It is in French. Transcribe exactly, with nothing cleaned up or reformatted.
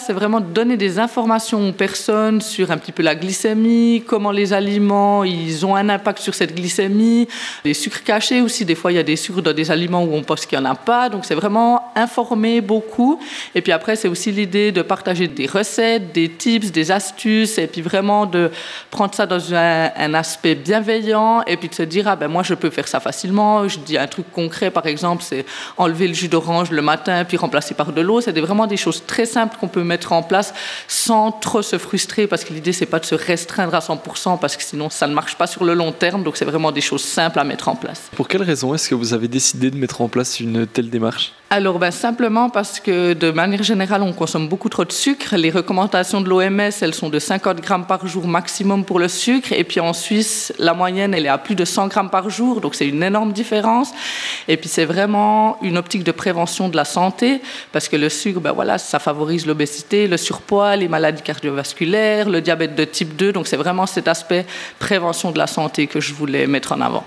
c'est vraiment de donner des informations aux personnes sur un petit peu la glycémie, comment les aliments ils ont un impact sur cette glycémie, les sucres cachés aussi. Des fois, il y a des sucres dans des aliments où on pense qu'il n'y en a pas. Donc, c'est vraiment informer beaucoup. Et puis après, c'est aussi l'idée de partager des recettes, des tips, des astuces, et puis vraiment de prendre ça dans un, un aspect bienveillant, et puis de se dire, ah ben moi, je peux faire ça facilement. Je dis un truc concret, par exemple, c'est enlever le jus d'orange le matin, puis remplacer par de l'eau. C'est des, vraiment des choses très simples qu'on peut mettre en place sans trop se frustrer, parce que l'idée, c'est pas de se restreindre à cent pour cent, parce que sinon, ça ne marche pas sur le long terme. Donc, c'est vraiment des choses simples à mettre en place. Pour quelle raison est-ce que vous avez décidé de mettre en place une telle démarche ? Alors, ben, simplement parce que, de manière générale, on consomme beaucoup trop de sucre. Les recommandations de l'O M S, elles sont de cinquante grammes par jour maximum pour le sucre. Et puis en Suisse, la moyenne, elle est à plus de cent grammes par jour. Donc, c'est une énorme différence. Et puis, c'est vraiment une optique de prévention de la santé. Parce que le sucre, ben voilà, ça favorise l'obésité, le surpoids, les maladies cardiovasculaires, le diabète de type deux. Donc, c'est vraiment cet aspect prévention de la santé que je voulais mettre en avant.